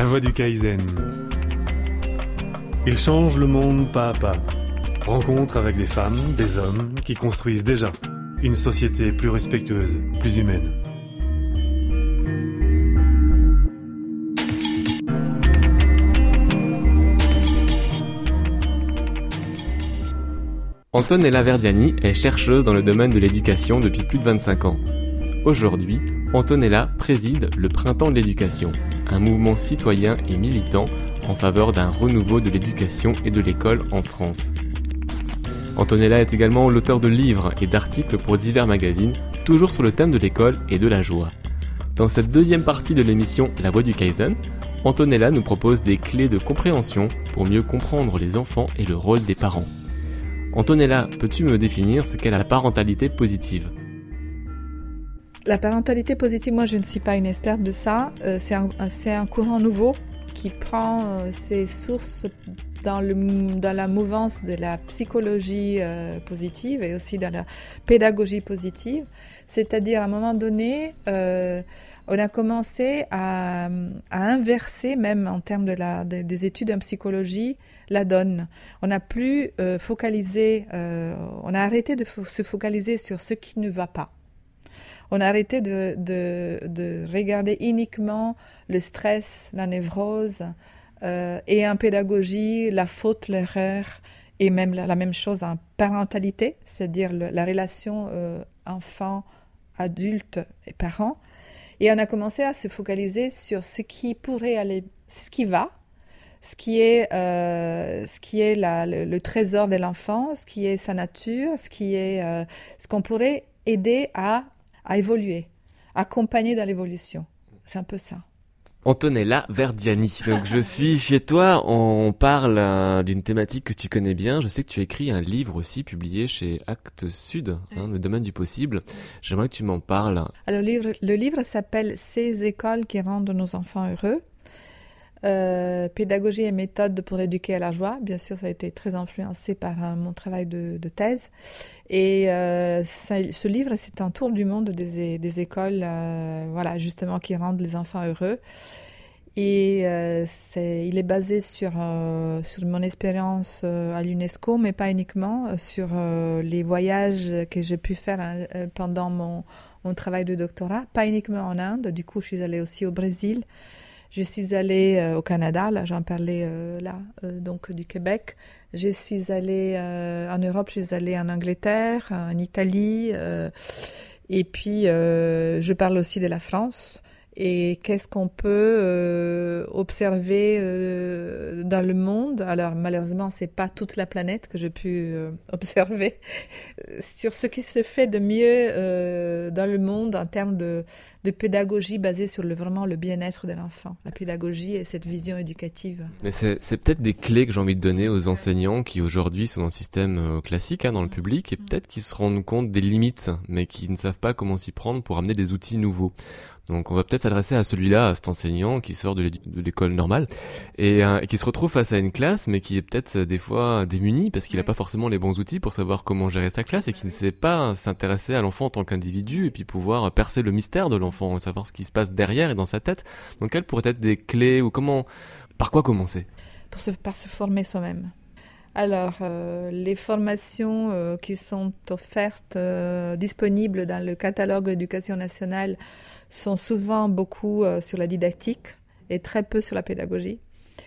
voie du Kaizen. Il change le monde pas à pas. Rencontre avec des femmes, des hommes qui construisent déjà une société plus respectueuse, plus humaine. Antonella Verdiani est chercheuse dans le domaine de l'éducation depuis plus de 25 ans. Aujourd'hui, Antonella préside le Printemps de l'éducation, un mouvement citoyen et militant en faveur d'un renouveau de l'éducation et de l'école en France. Antonella est également l'auteur de livres et d'articles pour divers magazines, toujours sur le thème de l'école et de la joie. Dans cette deuxième partie de l'émission La Voie du Kaizen, Antonella nous propose des clés de compréhension pour mieux comprendre les enfants et le rôle des parents. Antonella, peux-tu me définir ce qu'est la parentalité positive ? La parentalité positive, moi je ne suis pas une experte de ça. C'est un courant nouveau qui prend ses sources dans la mouvance de la psychologie positive et aussi dans la pédagogie positive. C'est-à-dire, à un moment donné, on a commencé à inverser, même en termes des études en psychologie, la donne. On n'a plus focalisé, on a arrêté de se focaliser sur ce qui ne va pas. On a arrêté de regarder uniquement le stress, la névrose, et en pédagogie, la faute, l'erreur, et même la même chose en parentalité, c'est-à-dire la relation enfant, adulte et parent. Et on a commencé à se focaliser sur ce qui pourrait aller, ce qui va, ce qui est le trésor de l'enfant, ce qui est sa nature, ce qu'on pourrait aider à évoluer, accompagner dans l'évolution. C'est un peu ça. Antonella Verdiani, donc je suis chez toi, on parle d'une thématique que tu connais bien, je sais que tu as écrit un livre aussi publié chez Actes Sud, le domaine du possible, j'aimerais que tu m'en parles. Alors le livre s'appelle « Ces écoles qui rendent nos enfants heureux ». Pédagogie et méthode pour éduquer à la joie. Bien sûr, ça a été très influencé par mon travail de thèse. Et ce livre, c'est un tour du monde des écoles, justement, qui rendent les enfants heureux. Et il est basé sur mon expérience à l'UNESCO, mais pas uniquement, sur les voyages que j'ai pu faire pendant mon travail de doctorat, pas uniquement en Inde. Du coup, je suis allée aussi au Brésil. Je suis allée au Canada, là j'en parlais donc du Québec. Je suis allée en Europe, je suis allée en Angleterre, en Italie, et puis je parle aussi de la France. Et qu'est-ce qu'on peut observer dans le monde ? Alors malheureusement, c'est pas toute la planète que j'ai pu observer sur ce qui se fait de mieux dans le monde en termes de pédagogie basée sur vraiment le bien-être de l'enfant, la pédagogie et cette vision éducative. Mais c'est peut-être des clés que j'ai envie de donner aux enseignants qui aujourd'hui sont dans le système classique, dans le public, et peut-être qui se rendent compte des limites, mais qui ne savent pas comment s'y prendre pour amener des outils nouveaux. Donc on va peut-être s'adresser à celui-là, à cet enseignant qui sort de l'école normale et qui se retrouve face à une classe mais qui est peut-être des fois démuni parce qu'il n'a pas forcément les bons outils pour savoir comment gérer sa classe et qui ne sait pas s'intéresser à l'enfant en tant qu'individu et puis pouvoir percer le mystère de l'enfant, savoir ce qui se passe derrière et dans sa tête. Donc quelles pourraient être des clés ou par quoi commencer ? Par se former soi-même. Alors, les formations qui sont offertes, disponibles dans le catalogue de l'éducation nationale sont souvent beaucoup sur la didactique et très peu sur la pédagogie.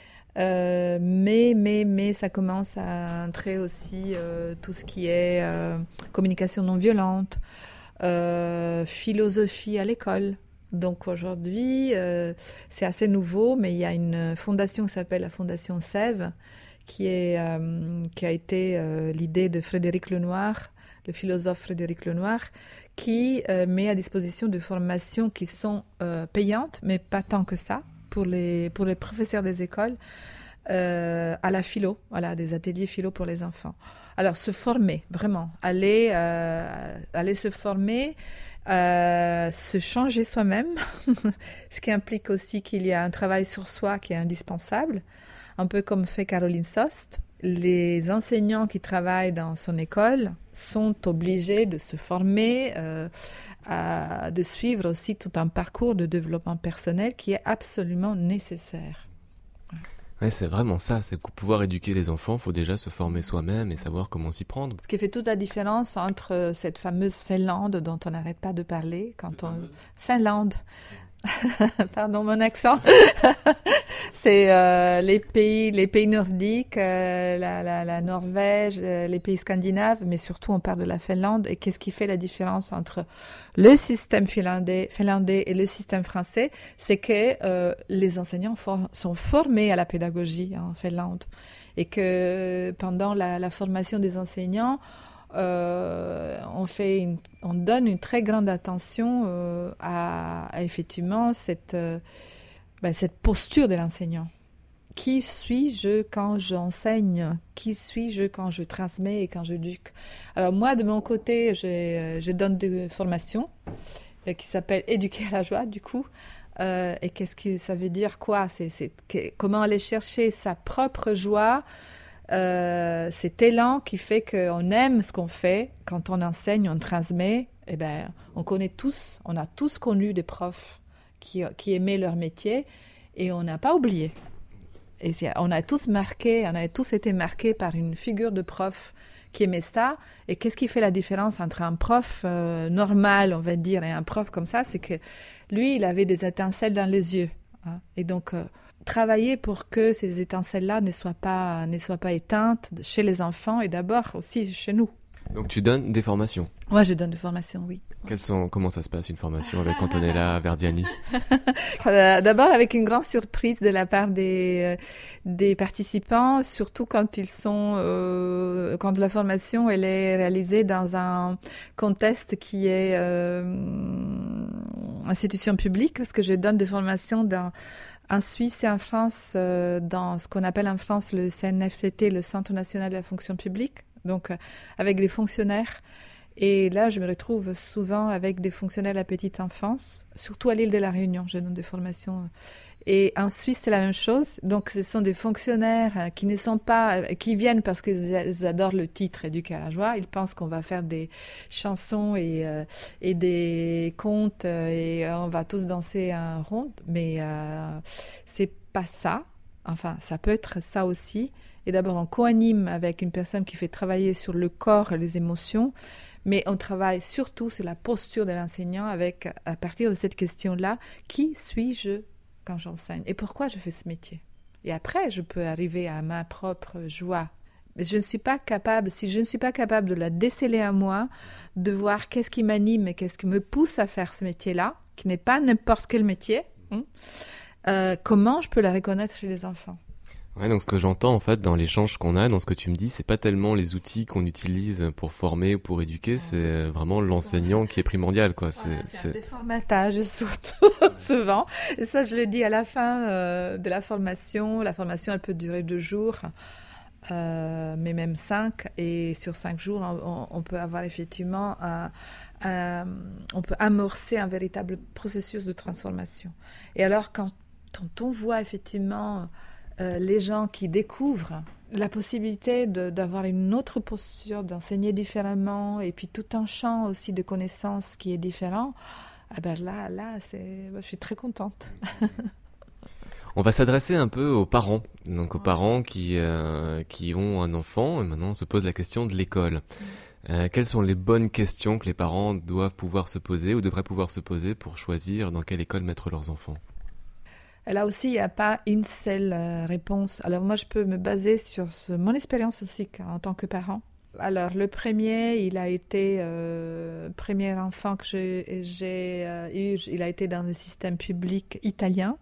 Mais ça commence à entrer aussi tout ce qui est communication non violente, philosophie à l'école. Donc aujourd'hui, c'est assez nouveau, mais il y a une fondation qui s'appelle la Fondation Sève, qui a été l'idée de Frédéric Lenoir, le philosophe Frédéric Lenoir, qui met à disposition de formations qui sont payantes, mais pas tant que ça, pour les professeurs des écoles, à la philo, des ateliers philo pour les enfants. Alors, se former, vraiment, aller se former, se changer soi-même, ce qui implique aussi qu'il y a un travail sur soi qui est indispensable, un peu comme fait Caroline Sost. Les enseignants qui travaillent dans son école sont obligés de se former, de suivre aussi tout un parcours de développement personnel qui est absolument nécessaire. Ouais, c'est vraiment ça, c'est pour pouvoir éduquer les enfants, il faut déjà se former soi-même et savoir comment s'y prendre. Ce qui fait toute la différence entre cette fameuse Finlande dont on n'arrête pas de parler, Finlande. Pardon mon accent. C'est les pays nordiques, la Norvège, les pays scandinaves, mais surtout on parle de la Finlande. Et qu'est-ce qui fait la différence entre le système finlandais et le système français? C'est que les enseignants sont formés à la pédagogie en Finlande et que pendant la formation des enseignants, on donne une très grande attention à effectivement cette posture de l'enseignant. Qui suis-je quand j'enseigne? Qui suis-je quand je transmets et quand j'éduque? Alors moi, de mon côté, je donne des formations qui s'appellent Éduquer à la joie, du coup. Et qu'est-ce que ça veut dire quoi? Comment aller chercher sa propre joie, cet élan qui fait qu'on aime ce qu'on fait. Quand on enseigne, on transmet. Eh ben, on a tous connu des profs qui aimaient leur métier et on n'a pas oublié. Et on a tous été marqués par une figure de prof qui aimait ça. Et qu'est-ce qui fait la différence entre un prof normal, on va dire, et un prof comme ça? C'est que lui, il avait des étincelles dans les yeux. Hein. Et donc, travailler pour que ces étincelles-là ne soient pas éteintes chez les enfants et d'abord aussi chez nous. Donc tu donnes des formations? Moi, je donne des formations, oui. Comment ça se passe, une formation avec Antonella Verdiani? D'abord, avec une grande surprise de la part des participants, surtout quand quand la formation elle est réalisée dans un contexte qui est institution publique, parce que je donne des formations en Suisse et en France, dans ce qu'on appelle en France le CNFTT, le Centre national de la fonction publique, donc avec des fonctionnaires. Et là, je me retrouve souvent avec des fonctionnaires de la petite enfance, surtout à l'île de la Réunion, je donne des formations. Et en Suisse, c'est la même chose. Donc, ce sont des fonctionnaires qui viennent parce qu'ils adorent le titre Éduquer à la joie. Ils pensent qu'on va faire des chansons et des contes et on va tous danser un rond. Mais c'est pas ça. Enfin, ça peut être ça aussi. Et d'abord, on co-anime avec une personne qui fait travailler sur le corps et les émotions. Mais on travaille surtout sur la posture de l'enseignant à partir de cette question-là, qui suis-je quand j'enseigne et pourquoi je fais ce métier? Et après, je peux arriver à ma propre joie. Mais si je ne suis pas capable de la déceler à moi, de voir qu'est-ce qui m'anime et qu'est-ce qui me pousse à faire ce métier-là, qui n'est pas n'importe quel métier, comment je peux la reconnaître chez les enfants? Ouais, donc ce que j'entends en fait dans l'échange qu'on a, dans ce que tu me dis, c'est pas tellement les outils qu'on utilise pour former ou pour éduquer, c'est vraiment l'enseignant qui est primordial, quoi. C'est un déformatage surtout, souvent. Et ça, je le dis à la fin de la formation. La formation, elle peut durer 2 jours, mais même 5. Et sur 5 jours, on peut avoir effectivement on peut amorcer un véritable processus de transformation. Et alors, quand on voit effectivement les gens qui découvrent la possibilité d'avoir une autre posture, d'enseigner différemment, et puis tout un champ aussi de connaissances qui est différent, là, je suis très contente. On va s'adresser un peu aux parents, donc aux parents qui ont un enfant, et maintenant on se pose la question de l'école. Quelles sont les bonnes questions que les parents doivent pouvoir se poser ou devraient pouvoir se poser pour choisir dans quelle école mettre leurs enfants? Là aussi, il n'y a pas une seule réponse. Alors moi, je peux me baser sur mon expérience aussi en tant que parent. Alors le premier, il a été premier enfant que j'ai eu, il a été dans le système public italien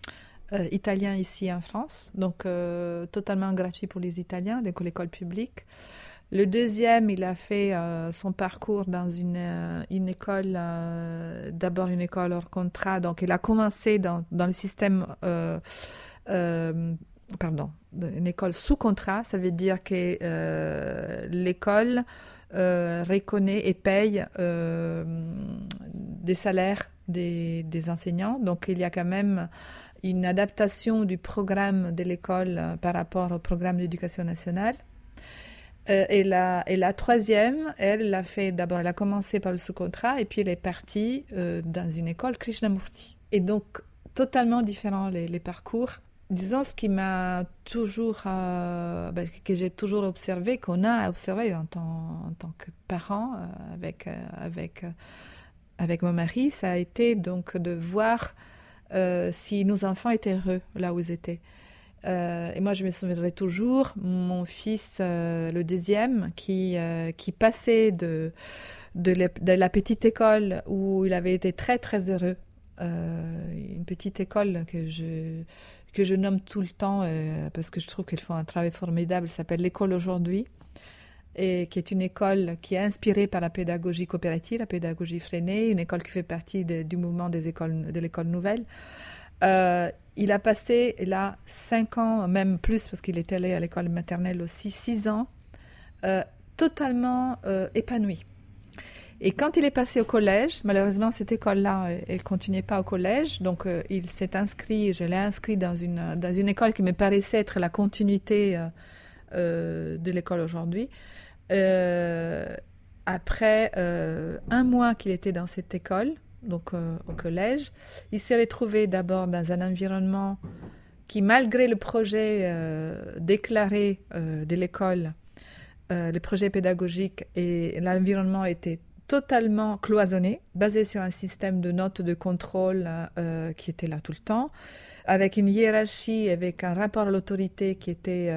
ici en France, donc totalement gratuit pour les Italiens, donc l'école publique. Le deuxième, il a fait son parcours dans une école, d'abord une école hors contrat. Donc, il a commencé dans le système, une école sous contrat. Ça veut dire que l'école reconnaît et paye des salaires des enseignants. Donc, il y a quand même une adaptation du programme de l'école par rapport au programme d'éducation nationale. Et la troisième, elle a commencé par le sous-contrat et puis elle est partie dans une école Krishnamurti. Et donc, totalement différents les parcours. Disons, ce qui m'a toujours, que j'ai toujours observé, qu'on a observé en tant que parent avec mon mari, ça a été donc de voir si nos enfants étaient heureux là où ils étaient. Et moi, je me souviendrai toujours, mon fils, le deuxième, qui passait de la petite école où il avait été très très heureux, une petite école que je nomme tout le temps parce que je trouve qu'ils font un travail formidable, s'appelle l'école aujourd'hui, et qui est une école qui est inspirée par la pédagogie coopérative, la pédagogie freinée, une école qui fait partie du mouvement de l'école nouvelle. Il a passé là 5 ans, même plus, parce qu'il est allé à l'école maternelle aussi, 6 ans, totalement épanoui. Et quand il est passé au collège, malheureusement cette école-là, elle ne continuait pas au collège, donc il s'est inscrit, je l'ai inscrit dans une école qui me paraissait être la continuité de l'école aujourd'hui. Après 1 mois qu'il était dans cette école, donc au collège, il s'est retrouvé d'abord dans un environnement qui, malgré le projet déclaré de l'école, le projet pédagogique et l'environnement était totalement cloisonné, basé sur un système de notes de contrôle qui était là tout le temps, avec une hiérarchie, avec un rapport à l'autorité qui était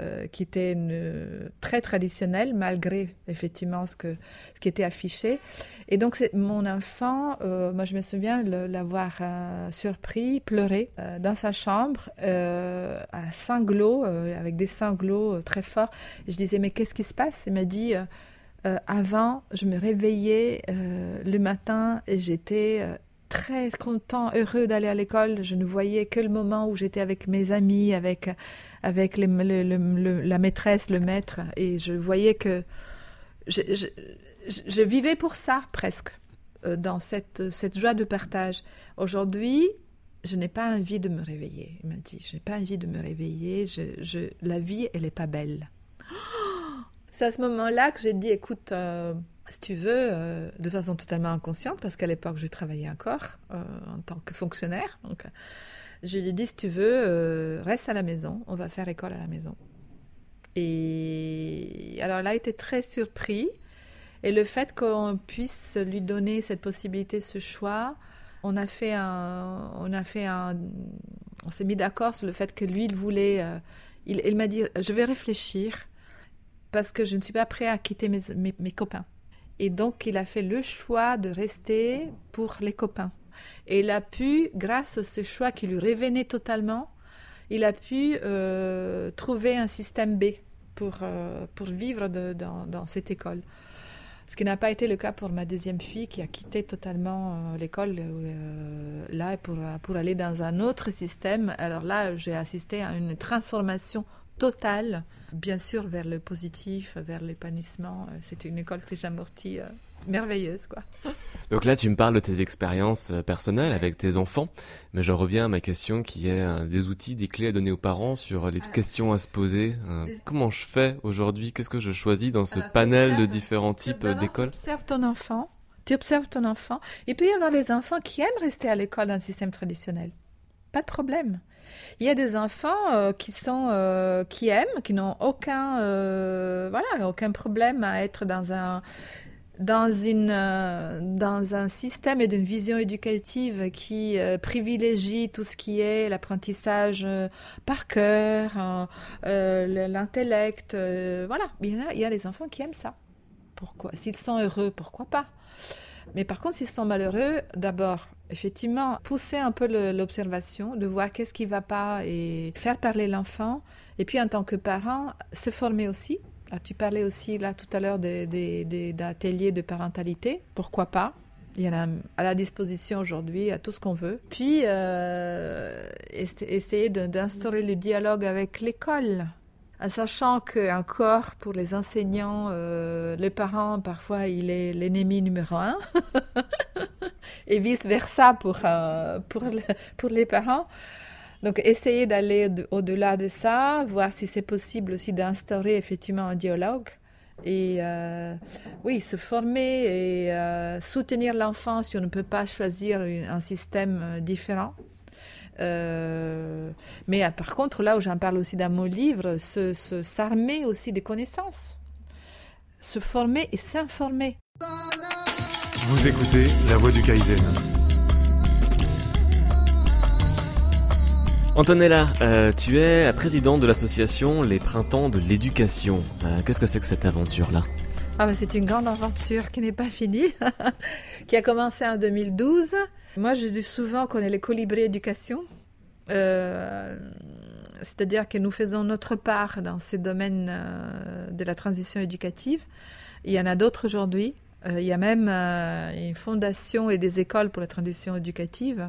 très traditionnel, malgré effectivement ce qui était affiché. Et donc mon enfant, moi je me souviens l'avoir surpris, pleurer dans sa chambre, à sanglots, avec des sanglots très forts. Et je disais, mais qu'est-ce qui se passe? Il m'a dit... avant, je me réveillais le matin et j'étais très content, heureux d'aller à l'école. Je ne voyais que le moment où j'étais avec mes amis, avec la maîtresse, le maître. Et je voyais que je vivais pour ça, presque, dans cette joie de partage. Aujourd'hui, je n'ai pas envie de me réveiller. Il m'a dit, je n'ai pas envie de me réveiller. La vie, elle n'est pas belle. C'est à ce moment-là que j'ai dit, écoute, si tu veux, de façon totalement inconsciente, parce qu'à l'époque, je travaillais encore en tant que fonctionnaire. Donc, je lui ai dit, si tu veux, reste à la maison, on va faire école à la maison. Et alors là, il était très surpris. Et le fait qu'on puisse lui donner cette possibilité, ce choix, on s'est mis d'accord sur le fait que lui, il voulait, il m'a dit, je vais réfléchir, parce que je ne suis pas prêt à quitter mes copains. Et donc, il a fait le choix de rester pour les copains. Et il a pu, grâce à ce choix qui lui revenait totalement, il a pu trouver un système B pour vivre dans cette école. Ce qui n'a pas été le cas pour ma deuxième fille qui a quitté totalement l'école là pour aller dans un autre système. Alors là, j'ai assisté à une transformation totale, bien sûr vers le positif, vers l'épanouissement. C'était une école Krishnamurti merveilleuse, quoi. Donc là, tu me parles de tes expériences personnelles avec tes enfants, mais je reviens à ma question qui est des outils, des clés à donner aux parents sur les questions à se poser. Comment je fais aujourd'hui? Qu'est-ce que je choisis dans ce panel de différents types d'écoles? Tu observes ton enfant. Il peut y avoir des enfants qui aiment rester à l'école dans le système traditionnel. Pas de problème. Il y a des enfants qui aiment, qui n'ont aucun problème à être dans un système et d'une vision éducative qui privilégie tout ce qui est l'apprentissage par cœur, l'intellect. Voilà, il y a des enfants qui aiment ça. Pourquoi? S'ils sont heureux, pourquoi pas? Mais par contre, s'ils sont malheureux, d'abord, effectivement, pousser un peu l'observation, de voir qu'est-ce qui ne va pas et faire parler l'enfant. Et puis, en tant que parent, se former aussi. Là, tu parlais aussi là tout à l'heure d'ateliers de parentalité. Pourquoi pas? Il y en a à la disposition aujourd'hui, à tout ce qu'on veut. Puis, essayer d'instaurer le dialogue avec l'école. En sachant qu'encore pour les enseignants, les parents, parfois, il est l'ennemi numéro 1. Et vice-versa pour les parents. Donc, essayer d'aller au-delà de ça, voir si c'est possible aussi d'instaurer effectivement un dialogue. Et oui, se former et soutenir l'enfant si on ne peut pas choisir un système différent. Mais par contre, là où j'en parle aussi dans mon livre, s'armer aussi des connaissances, se former et s'informer. Vous écoutez La Voix du Kaizen. Antonella, tu es la présidente de l'association Les Printemps de l'Éducation. Qu'est-ce que c'est que cette aventure-là ? C'est une grande aventure qui n'est pas finie, qui a commencé en 2012. Moi, je dis souvent qu'on est les colibris éducation. C'est-à-dire que nous faisons notre part dans ces domaines de la transition éducative. Il y en a d'autres aujourd'hui. Il y a même une fondation et des écoles pour la transition éducative.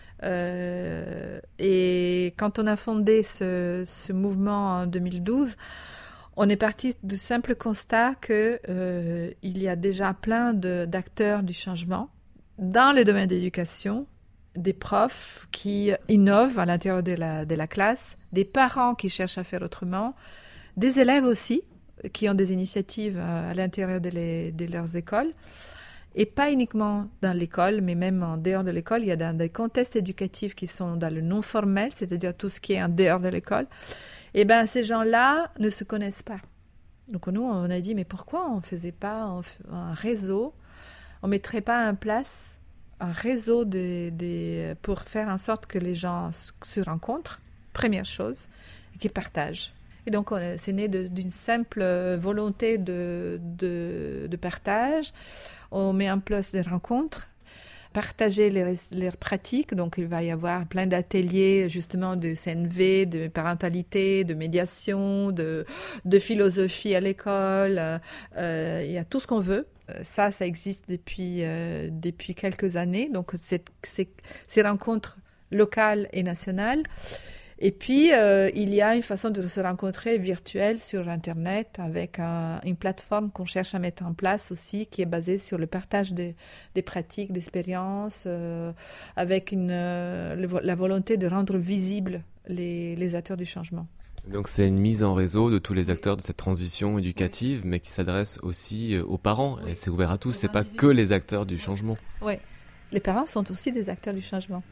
Et quand on a fondé ce mouvement en 2012, on est parti du simple constat qu'il y a déjà plein d'acteurs du changement dans le domaine de l'éducation, des profs qui innovent à l'intérieur de la classe, des parents qui cherchent à faire autrement, des élèves aussi qui ont des initiatives à l'intérieur de leurs écoles. Et pas uniquement dans l'école, mais même en dehors de l'école. Il y a des contextes éducatifs qui sont dans le non formel, c'est-à-dire tout ce qui est en dehors de l'école. Et bien, ces gens-là ne se connaissent pas. Donc nous, on a dit, mais pourquoi on ne faisait pas un réseau, on ne mettrait pas en place un réseau pour faire en sorte que les gens se rencontrent, première chose, et qu'ils partagent. Et donc, c'est né d'une simple volonté de partage. On met en place des rencontres, partager les pratiques. Donc, il va y avoir plein d'ateliers, justement, de CNV, de parentalité, de médiation, de philosophie à l'école. Il y a tout ce qu'on veut. Ça existe depuis quelques années. Donc, ces rencontres locales et nationales. Et puis, il y a une façon de se rencontrer virtuelle sur Internet avec une plateforme qu'on cherche à mettre en place aussi, qui est basée sur le partage des pratiques, d'expériences, avec la volonté de rendre visibles les acteurs du changement. Donc c'est une mise en réseau de tous les acteurs de cette transition éducative, mais qui s'adresse aussi aux parents. Et c'est ouvert à tous, c'est pas que les acteurs du changement. Oui. Les parents sont aussi des acteurs du changement.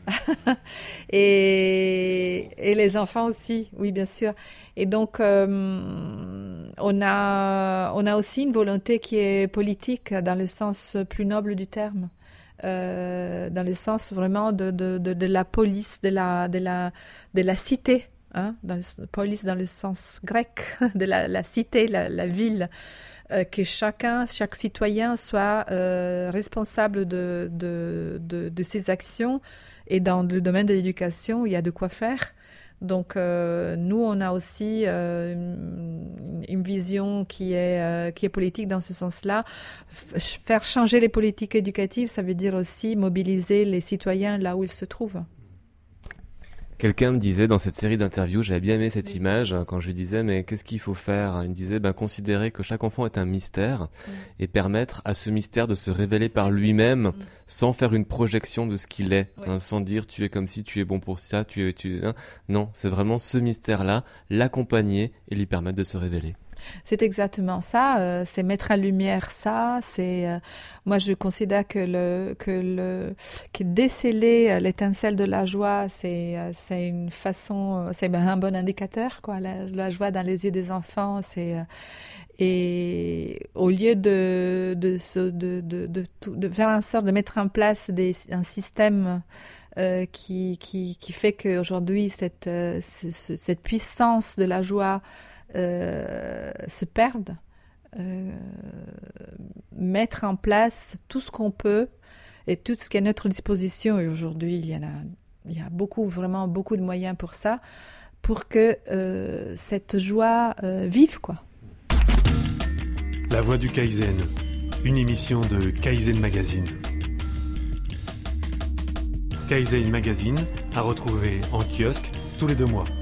et les enfants aussi, oui, bien sûr. Et donc, on a aussi une volonté qui est politique dans le sens plus noble du terme. Dans le sens vraiment de la police, de la cité. Police dans le sens grec, de la cité, la ville. Que chaque citoyen soit responsable de ses actions, et dans le domaine de l'éducation, il y a de quoi faire. Donc, nous, on a aussi une vision qui est politique dans ce sens-là. Faire changer les politiques éducatives, ça veut dire aussi mobiliser les citoyens là où ils se trouvent. Quelqu'un me disait dans cette série d'interviews, j'avais bien aimé cette image, quand je lui disais mais qu'est-ce qu'il faut faire ? Il me disait considérer que chaque enfant est un mystère et permettre à ce mystère de se révéler par lui-même sans faire une projection de ce qu'il est, sans dire tu es comme si, tu es bon pour ça, non, c'est vraiment ce mystère-là, l'accompagner et lui permettre de se révéler. C'est exactement ça, c'est mettre en lumière ça, moi je considère que déceler l'étincelle de la joie, c'est une façon, c'est un bon indicateur, quoi, la joie dans les yeux des enfants, et au lieu de faire en sorte de mettre en place un système qui fait qu'aujourd'hui cette puissance de la joie se perdent, mettre en place tout ce qu'on peut et tout ce qui est à notre disposition. Et aujourd'hui, il y a vraiment beaucoup de moyens pour ça, pour que cette joie vive, quoi. La Voix du Kaizen, une émission de Kaizen Magazine. Kaizen Magazine à retrouver en kiosque tous les 2 mois.